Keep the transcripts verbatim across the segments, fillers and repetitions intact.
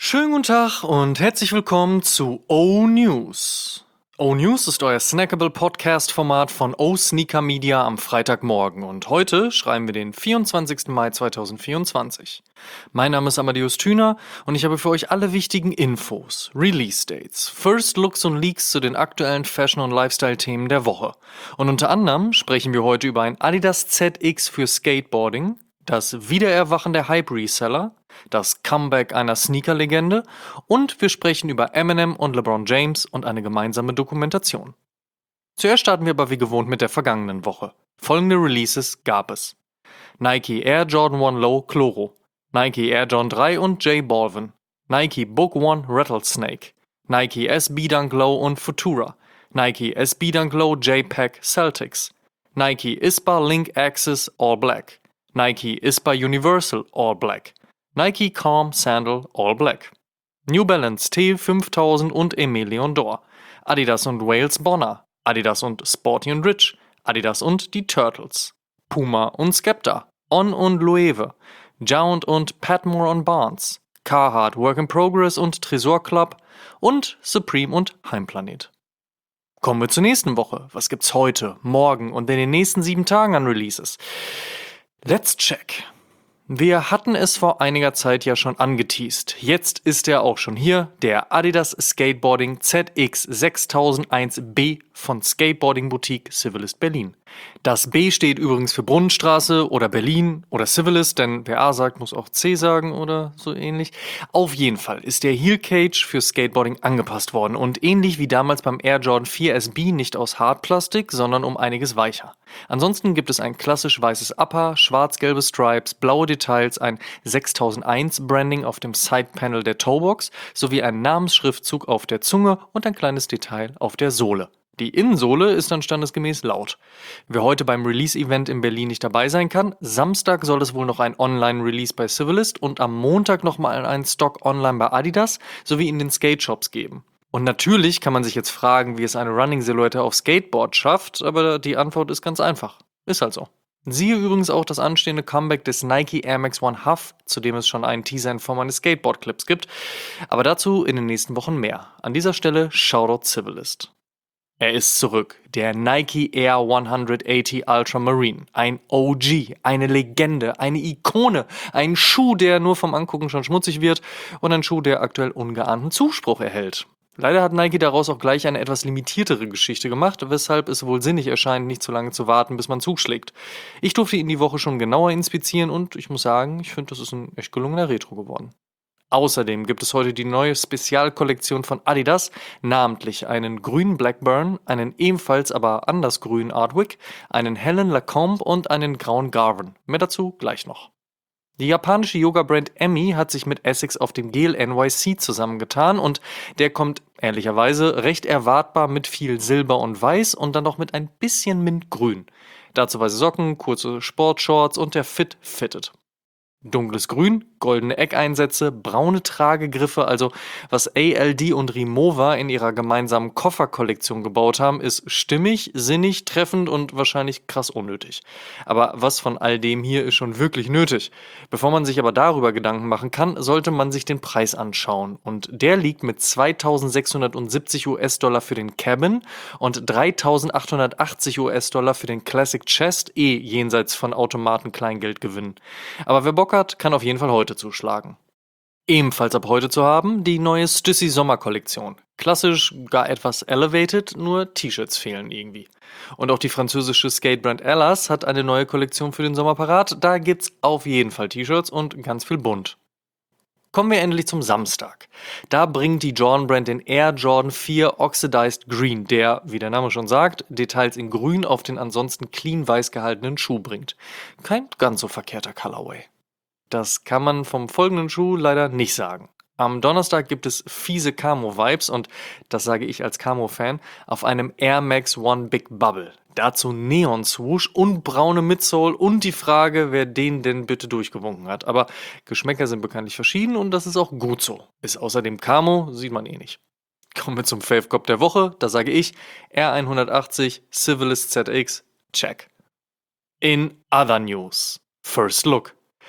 Schönen guten Tag und herzlich willkommen zu O-News. O-News ist euer snackable Podcast-Format von O-Sneaker Media am Freitagmorgen und heute schreiben wir den vierundzwanzigsten Mai zweitausendvierundzwanzig. Mein Name ist Amadeus Thüner und ich habe für euch alle wichtigen Infos, Release-Dates, First Looks und Leaks zu den aktuellen Fashion- und Lifestyle-Themen der Woche. Und unter anderem sprechen wir heute über ein Adidas Z X für Skateboarding, das Wiedererwachen der Hype-Reseller, das Comeback einer Sneaker-Legende und wir sprechen über Eminem und LeBron James und eine gemeinsame Dokumentation. Zuerst starten wir aber wie gewohnt mit der vergangenen Woche. Folgende Releases gab es: Nike Air Jordan eins Low Chloro, Nike Air Jordan drei und J Balvin, Nike Book One Rattlesnake, Nike S B Dunk Low und Futura, Nike S B Dunk Low J-Pack Celtics, Nike ISPA Link Access All Black, Nike ISPA Universal All Black, Nike Calm Sandal All Black, New Balance T fünftausend und Emilion Dor, Adidas und Wales Bonner, Adidas und Sporty und Rich, Adidas und die Turtles, Puma und Skepta, On und Loewe, Jound und Patmore und Barnes, Carhartt Work in Progress und Tresor Club und Supreme und Heimplanet. Kommen wir zur nächsten Woche. Was gibt's heute, morgen und in den nächsten sieben Tagen an Releases? Let's check. Wir hatten es vor einiger Zeit ja schon angeteast. Jetzt ist er auch schon hier, der Adidas Skateboarding Z X sechstausendeins B von Skateboarding Boutique Civilist Berlin. Das B steht übrigens für Brunnenstraße oder Berlin oder Civilist, denn wer A sagt, muss auch C sagen oder so ähnlich. Auf jeden Fall ist der Heel Cage für Skateboarding angepasst worden und ähnlich wie damals beim Air Jordan vier S B nicht aus Hartplastik, sondern um einiges weicher. Ansonsten gibt es ein klassisch weißes Upper, schwarz-gelbe Stripes, blaue Details, ein sechstausendeins Branding auf dem Sidepanel der Toebox sowie ein Namensschriftzug auf der Zunge und ein kleines Detail auf der Sohle. Die Innensohle ist dann standesgemäß laut. Wer heute beim Release-Event in Berlin nicht dabei sein kann, Samstag soll es wohl noch ein Online-Release bei Civilist und am Montag nochmal einen Stock online bei Adidas sowie in den Skate-Shops geben. Und natürlich kann man sich jetzt fragen, wie es eine Running-Silhouette auf Skateboard schafft, aber die Antwort ist ganz einfach. Ist halt so. Siehe übrigens auch das anstehende Comeback des Nike Air Max One Huff, zu dem es schon einen Teaser in Form eines Skateboard-Clips gibt. Aber dazu in den nächsten Wochen mehr. An dieser Stelle Shoutout Civilist. Er ist zurück, der Nike Air hundertachtzig Ultramarine. Ein O G, eine Legende, eine Ikone, ein Schuh, der nur vom Angucken schon schmutzig wird und ein Schuh, der aktuell ungeahnten Zuspruch erhält. Leider hat Nike daraus auch gleich eine etwas limitiertere Geschichte gemacht, weshalb es wohl sinnig erscheint, nicht zu lange zu warten, bis man zuschlägt. Ich durfte ihn die Woche schon genauer inspizieren und ich muss sagen, ich finde, das ist ein echt gelungener Retro geworden. Außerdem gibt es heute die neue Spezialkollektion von Adidas, namentlich einen grünen Blackburn, einen ebenfalls aber anders grünen Artwick, einen hellen Lacombe und einen grauen Garvin. Mehr dazu gleich noch. Die japanische Yoga-Brand Emi hat sich mit Essex auf dem Gel N Y C zusammengetan und der kommt ehrlicherweise recht erwartbar mit viel Silber und Weiß und dann noch mit ein bisschen Mintgrün. Dazu weiße Socken, kurze Sportshorts und der Fit fittet. Dunkles Grün, goldene Eckeinsätze, braune Tragegriffe, also was A L D und Rimowa in ihrer gemeinsamen Kofferkollektion gebaut haben, ist stimmig, sinnig, treffend und wahrscheinlich krass unnötig. Aber was von all dem hier ist schon wirklich nötig? Bevor man sich aber darüber Gedanken machen kann, sollte man sich den Preis anschauen. Und der liegt mit zweitausendsechshundertsiebzig US-Dollar für den Cabin und dreitausendachthundertachtzig US-Dollar für den Classic Chest, eh jenseits von Automaten-Kleingeldgewinnen. Aber wer Bock hat, kann auf jeden Fall heute zuschlagen. Ebenfalls ab heute zu haben, die neue Stussy Sommerkollektion. Klassisch, gar etwas elevated, nur T-Shirts fehlen irgendwie. Und auch die französische Skatebrand Ellas hat eine neue Kollektion für den Sommer parat. Da gibt's auf jeden Fall T-Shirts und ganz viel bunt. Kommen wir endlich zum Samstag. Da bringt die Jordan-Brand den Air Jordan vier Oxidized Green, der, wie der Name schon sagt, Details in Grün auf den ansonsten clean weiß gehaltenen Schuh bringt. Kein ganz so verkehrter Colorway. Das kann man vom folgenden Schuh leider nicht sagen. Am Donnerstag gibt es fiese Camo-Vibes und, das sage ich als Camo-Fan, auf einem Air Max One Big Bubble. Dazu Neon-Swoosh und braune Midsole und die Frage, wer den denn bitte durchgewunken hat. Aber Geschmäcker sind bekanntlich verschieden und das ist auch gut so. Ist außerdem Camo, sieht man eh nicht. Kommen wir zum Fave-Cop der Woche, da sage ich R hundertachtzig Civilist Z X, check. In other news, First Look.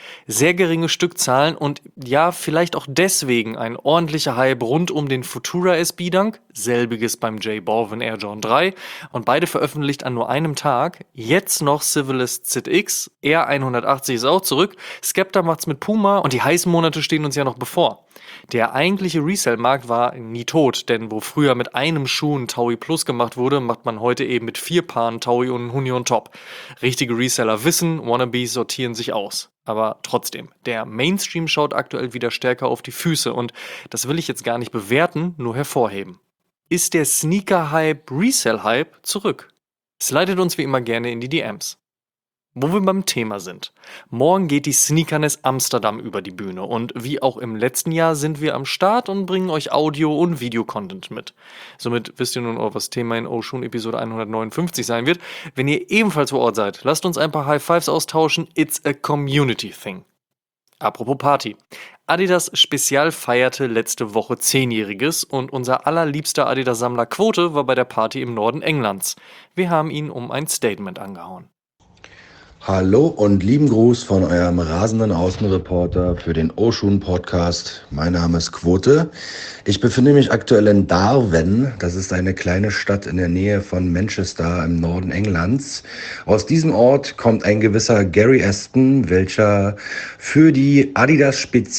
Sehr geringe Stückzahlen und ja, vielleicht auch deswegen ein ordentlicher Hype rund um den Futura S B Dunk, selbiges beim J Balvin Air Jordan drei und beide veröffentlicht an nur einem Tag. Jetzt noch Civilist Z X, Air hundertachtzig ist auch zurück, Skepta macht's mit Puma und die heißen Monate stehen uns ja noch bevor. Der eigentliche Resell-Markt war nie tot, denn wo früher mit einem Schuh ein Taui Plus gemacht wurde, macht man heute eben mit vier Paaren Taui und ein Huni on Top. Richtige Reseller wissen, Wannabes sortieren sich aus. Aber trotzdem, der Mainstream schaut aktuell wieder stärker auf die Füße und das will ich jetzt gar nicht bewerten, nur hervorheben. Ist der Sneaker-Hype, Resell-Hype zurück? Slidet uns wie immer gerne in die D Ms. Wo wir beim Thema sind. Morgen geht die Sneakerness Amsterdam über die Bühne und wie auch im letzten Jahr sind wir am Start und bringen euch Audio- und Videocontent mit. Somit wisst ihr nun auch, was Thema in Oshun Episode hundertneunundfünfzig sein wird. Wenn ihr ebenfalls vor Ort seid, lasst uns ein paar High Fives austauschen. It's a community thing. Apropos Party. Adidas Spezial feierte letzte Woche Zehnjähriges und unser allerliebster Adidas-Sammler Quote war bei der Party im Norden Englands. Wir haben ihn um ein Statement angehauen. Hallo und lieben Gruß von eurem rasenden Außenreporter für den Oshun Podcast. Mein Name ist Quote. Ich befinde mich aktuell in Darwen. Das ist eine kleine Stadt in der Nähe von Manchester im Norden Englands. Aus diesem Ort kommt ein gewisser Gary Aston, welcher für die Adidas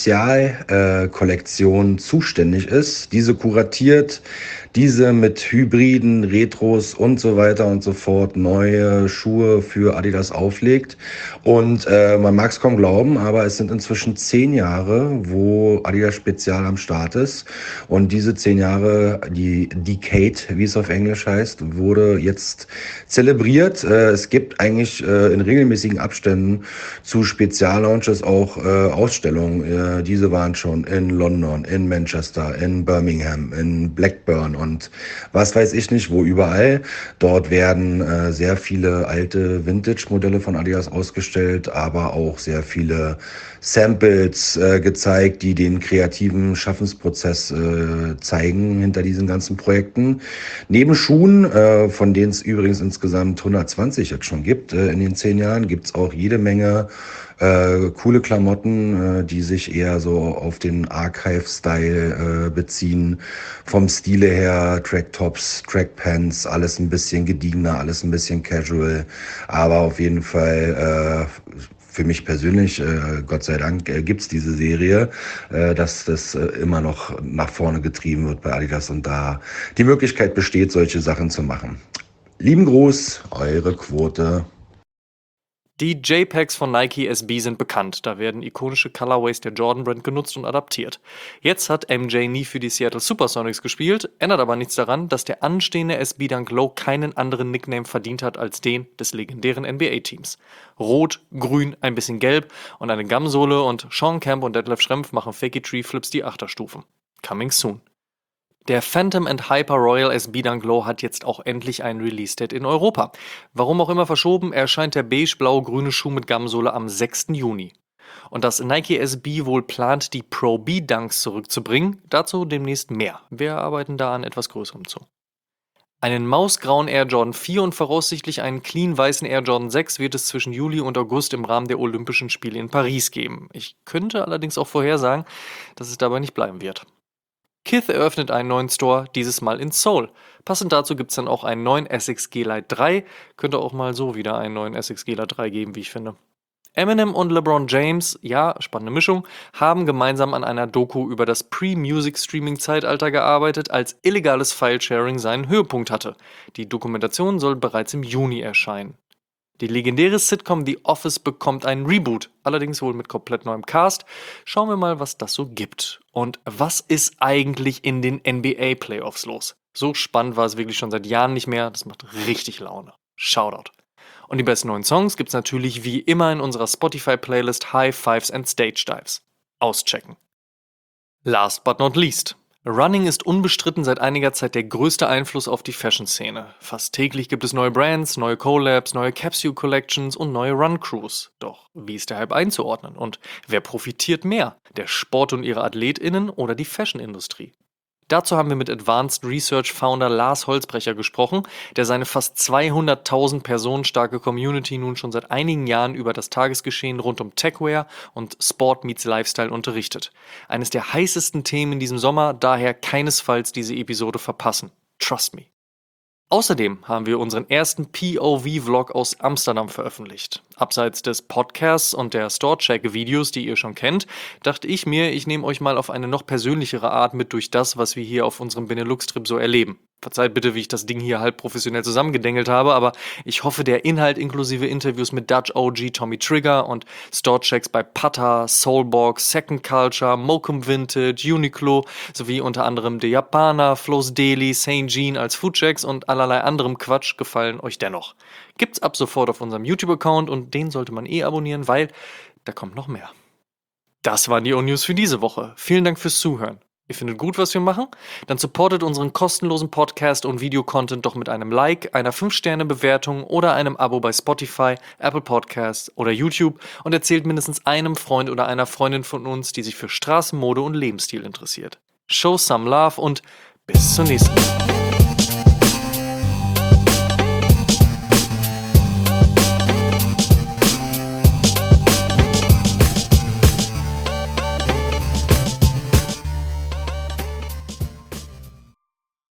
Spezial-Kollektion zuständig ist. Diese kuratiert, diese mit Hybriden, Retros und so weiter und so fort neue Schuhe für Adidas auflegt. Und äh, man mag es kaum glauben, aber es sind inzwischen zehn Jahre, wo Adidas Spezial am Start ist. Und diese zehn Jahre, die Decade, wie es auf Englisch heißt, wurde jetzt zelebriert. Äh, es gibt eigentlich äh, in regelmäßigen Abständen zu Speziallaunches auch äh, Ausstellungen. Äh, diese waren schon in London, in Manchester, in Birmingham, in Blackburn und was weiß ich nicht, wo überall. Dort werden äh, sehr viele alte Vintage-Modelle von Adidas ausgestellt, aber auch sehr viele Samples äh, gezeigt, die den kreativen Schaffensprozess äh, zeigen hinter diesen ganzen Projekten. Neben Schuhen, äh, von denen es übrigens insgesamt hundertzwanzig jetzt schon gibt äh, in den zehn Jahren, gibt's auch jede Menge Äh, coole Klamotten, äh, die sich eher so auf den Archive-Style äh, beziehen. Vom Stile her, Tracktops, Trackpants, alles ein bisschen gediegener, alles ein bisschen casual. Aber auf jeden Fall äh, für mich persönlich, äh, Gott sei Dank, äh, gibt's diese Serie, äh, dass das äh, immer noch nach vorne getrieben wird bei Adidas und da die Möglichkeit besteht, solche Sachen zu machen. Lieben Gruß, eure Quote. Die JPEGs von Nike S B sind bekannt, da werden ikonische Colorways der Jordan Brand genutzt und adaptiert. Jetzt hat M J nie für die Seattle Supersonics gespielt, ändert aber nichts daran, dass der anstehende S B Dunk Low keinen anderen Nickname verdient hat als den des legendären N B A-Teams. Rot, grün, ein bisschen gelb und eine Gamsohle und Sean Kemp und Detlef Schrempf machen Fakey Tree Flips die Achterstufen. Coming soon. Der Phantom and Hyper Royal S B Dunk Low hat jetzt auch endlich einen Release-Date in Europa. Warum auch immer verschoben, erscheint der beige-blau-grüne Schuh mit Gamsohle am sechsten Juni. Und dass Nike S B wohl plant, die Pro B Dunks zurückzubringen, dazu demnächst mehr. Wir arbeiten da an etwas Größerem zu. Einen mausgrauen Air Jordan vier und voraussichtlich einen clean weißen Air Jordan sechs wird es zwischen Juli und August im Rahmen der Olympischen Spiele in Paris geben. Ich könnte allerdings auch vorhersagen, dass es dabei nicht bleiben wird. Kith eröffnet einen neuen Store, dieses Mal in Seoul. Passend dazu gibt es dann auch einen neuen Essex G-Lite drei. Könnte auch mal so wieder einen neuen Essex G-Lite drei geben, wie ich finde. Eminem und LeBron James, ja, spannende Mischung, haben gemeinsam an einer Doku über das Pre-Music-Streaming-Zeitalter gearbeitet, als illegales File-Sharing seinen Höhepunkt hatte. Die Dokumentation soll bereits im Juni erscheinen. Die legendäre Sitcom The Office bekommt einen Reboot, allerdings wohl mit komplett neuem Cast. Schauen wir mal, was das so gibt. Und was ist eigentlich in den N B A-Playoffs los? So spannend war es wirklich schon seit Jahren nicht mehr. Das macht richtig Laune. Shoutout. Und die besten neuen Songs gibt's natürlich wie immer in unserer Spotify-Playlist High Fives and Stage Dives. Auschecken. Last but not least. Running ist unbestritten seit einiger Zeit der größte Einfluss auf die Fashion-Szene. Fast täglich gibt es neue Brands, neue Collabs, neue Capsule Collections und neue Run-Crews. Doch wie ist der Hype einzuordnen? Und wer profitiert mehr? Der Sport und ihre AthletInnen oder die Fashion-Industrie? Dazu haben wir mit Advanced Research Founder Lars Holzbrecher gesprochen, der seine fast zweihunderttausend Personen starke Community nun schon seit einigen Jahren über das Tagesgeschehen rund um Techwear und Sport meets Lifestyle unterrichtet. Eines der heißesten Themen in diesem Sommer, daher keinesfalls diese Episode verpassen. Trust me. Außerdem haben wir unseren ersten P O V-Vlog aus Amsterdam veröffentlicht. Abseits des Podcasts und der Store-Check-Videos, die ihr schon kennt, dachte ich mir, ich nehme euch mal auf eine noch persönlichere Art mit durch das, was wir hier auf unserem Benelux-Trip so erleben. Verzeiht bitte, wie ich das Ding hier halb professionell zusammengedengelt habe, aber ich hoffe, der Inhalt inklusive Interviews mit Dutch O G Tommy Trigger und Store-Checks bei Pata, Soulbox, Second Culture, Mokum Vintage, Uniqlo sowie unter anderem De Japana, Flo's Deli, Saint Jean als Foodchecks und allerlei anderem Quatsch gefallen euch dennoch. Gibt's ab sofort auf unserem YouTube-Account und den sollte man eh abonnieren, weil da kommt noch mehr. Das waren die O-News für diese Woche. Vielen Dank fürs Zuhören. Ihr findet gut, was wir machen? Dann supportet unseren kostenlosen Podcast und Videocontent doch mit einem Like, einer fünf Sterne Bewertung oder einem Abo bei Spotify, Apple Podcasts oder YouTube und erzählt mindestens einem Freund oder einer Freundin von uns, die sich für Straßenmode und Lebensstil interessiert. Show some love und bis zur nächsten Mal.